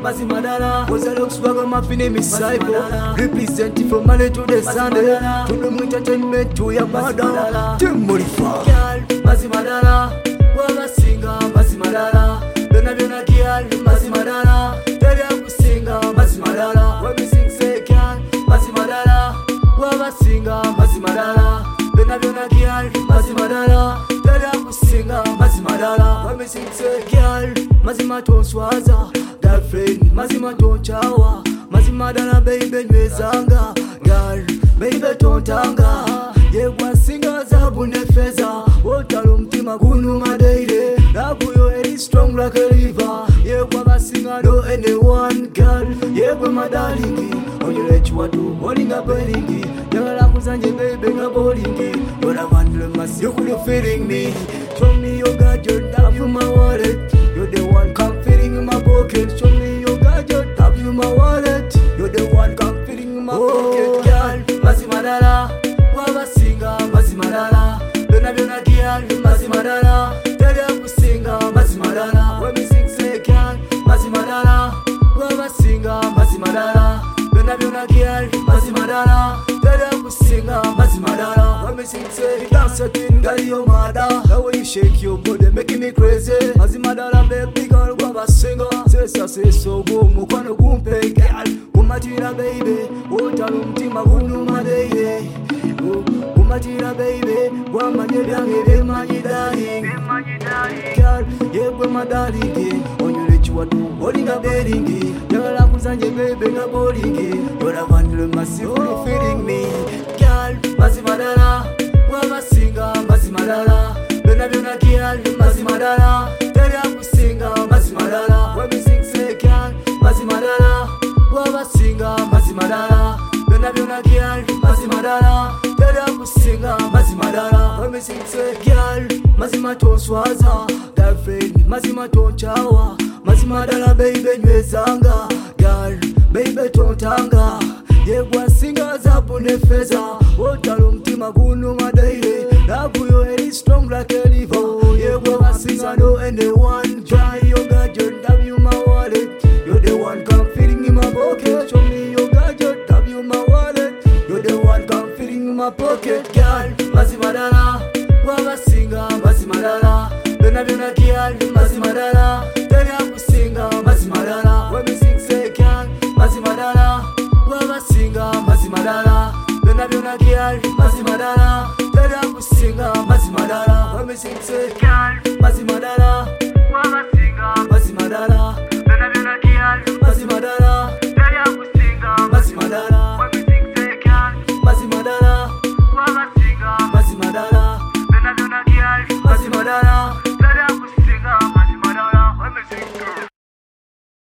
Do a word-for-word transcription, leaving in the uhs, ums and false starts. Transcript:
Mazimadala. Was a looks swagger muffin in cycle. Representing from Monday to the Sunday. To the entertainment to your mother. Tim Morifa. Mazimadala. Waba singa Mazimadala. Bena bena girl Mazimadala. Tell you to sing Mazimadala. When we sing say girl Mazimadala. Waba singa Mazimadala. Bena bena girl Mazimadala. Tell you to sing Mazimadala. When we sing say girl Mazima to swaza. Girlfriend Mazima to chawa. Mazimadala baby nwezanga. Girl baby to tanga. Yewa singa zabu nefeza. Otalo mtima gunu madeire. Rabu yo eri strong like a river. Yewa basinga no anyone girl. Yewa madalingi. Onyo lechu watu holinga belingi. Yagala kuzanje baby nga bolingi. You're the one that must you could feeling me. Show me your gadget, have you my wallet. You're the one come fitting in my pocket. Show me your gadget, have you my wallet. You're the one come fitting in my pocket. Girl, Mazimadala. Waba singa Mazimadala. Bena bena girl Mazimadala. Tell you to sing Mazimadala. When we sing say girl Mazimadala. Waba singa Mazimadala. Bena bena girl Mazimadala. Tell you to sing Mazimadala. When we sing say dance a thing girl your mother. The way you shake your body making me crazy. Mazimadala baby girl waba singa. Say so say so boom mukwano gumpe girl. Kumatira baby. Otalo mtima gunu madeire. Kumatira baby, wamanye byange bemanyi darling. Girl, yegwe madalingi. Onyolechi watu holinga belingi. Yagala kuzanje baby nga bolingi. You're the one that must you feeling me. Girl, Mazimadala. Waba singa Mazimadala. Bena bena girl Mazimadala. Tell you to sing Mazimadala. When we sing say girl Mazimadala. Waba singa Mazimadala. Bena bena girl Mazimadala. Tell you to sing Mazimadala. When we sing say girl Mazima to swaza. Girlfriend Mazima to chawa. Mazimadala baby nwezanga. Girl baby to tanga. Yegwa singa zabu nefeza. Otalo mtima gunu madeire. Rabu yo eri strong like a river. Yegwa basinga no anyone. Try your gadget, have you my wallet. You're the one come fitting in my pocket. Show me your gadget, have you my wallet. You're the one come fitting in my pocket. Girl, Mazimadala. Waba singa Mazimadala. Bena bena girl Mazimadala. Tell you to sing Mazimadala. When we sing say girl Mazimadala. Waba singa Mazimadala. Bena bena girl Mazimadala. Tell you to sing Mazimadala. When we sing say girl